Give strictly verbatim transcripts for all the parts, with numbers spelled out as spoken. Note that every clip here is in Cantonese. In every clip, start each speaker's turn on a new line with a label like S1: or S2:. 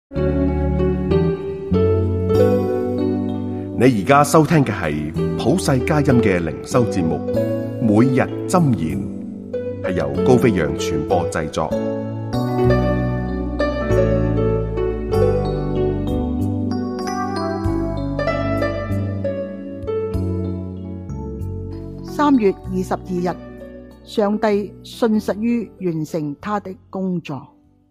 S1: 你而家收聽嘅係普世佳音嘅靈修節目，每日箴言，係由高飛揚傳播製作。
S2: 三月二十二日，上帝信實於完成他的工作。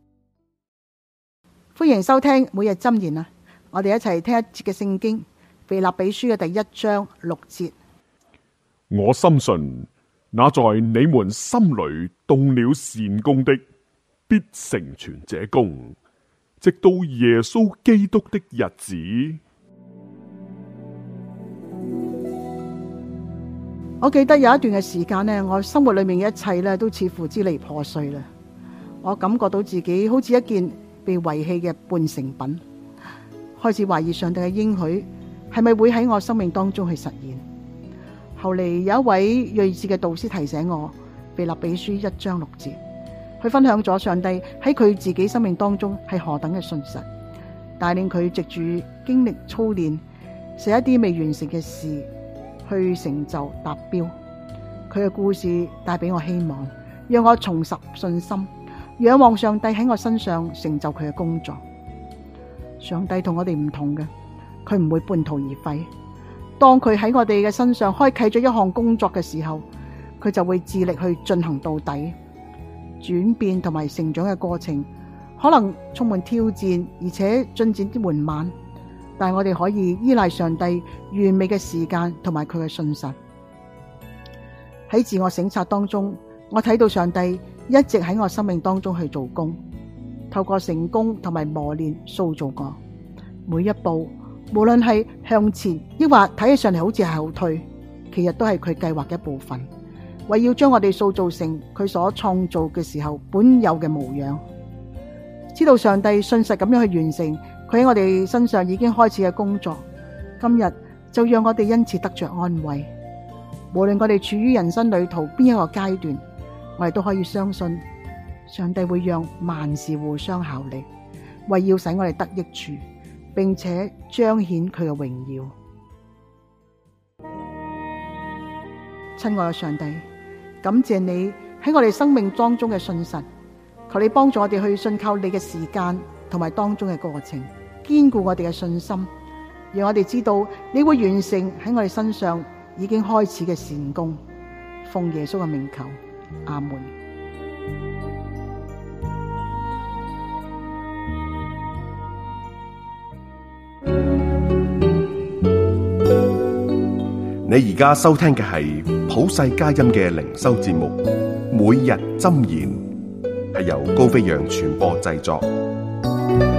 S2: 歡迎收聽每日箴言啊！我哋一齊聽一節嘅聖經，腓立比書嘅第一章六節。
S3: 我深信那在你們心裏動了善工的，必成全這工，直到耶穌基督的日子。
S2: 我記得有一段嘅時間呢，我生活裏面嘅一切呢都似乎支離破碎啦。我感覺到自己好似一件被遺棄嘅半成品，開始懷疑上帝嘅應許係咪會喺我生命當中去實現。後嚟有一位睿智嘅導師提醒我，腓立比書一章六節，佢分享咗上帝喺佢自己生命當中係何等嘅信實，帶領佢藉住經歷操練，寫一啲未完成嘅事去成就達標。佢嘅故事帶俾我希望，讓我重拾信心，仰望上帝喺我身上成就佢嘅工作。上帝同我哋唔同嘅，佢唔會半途而廢。當佢喺我哋嘅身上開啟咗一項工作嘅時候，佢就會致力去進行到底。轉變同埋成長嘅過程可能充滿挑戰，而且進展啲緩慢，但係我哋可以依賴上帝完美嘅時間同埋佢嘅信實。喺自我省察當中，我睇到上帝一直喺我生命當中去做工，透過成功同埋磨練塑造我。每一步，無論係向前抑或睇起上嚟好似係後退，其實都係佢計劃嘅一部分，為要將我哋塑造成佢所創造嘅時候本有嘅模樣。知道上帝信實咁樣去完成佢喺我哋身上已經開始嘅工作，今日就讓我哋因此得着安慰。無論我哋處於人生旅途邊一個階段，我哋都可以相信上帝會讓萬事互相效力，為要使我哋得益處，並且彰顯佢嘅榮耀。親愛嘅上帝，感謝你喺我哋生命當中嘅信實，求你幫助我哋去信靠你嘅時間同埋當中嘅過程，堅固我哋嘅信心，讓我哋知道你會完成喺我哋身上已經開始嘅善工。奉耶穌嘅名求，阿門。
S1: 你而家收聽嘅係普世佳音嘅靈修節目，每日箴言，係由高飛揚傳播製作。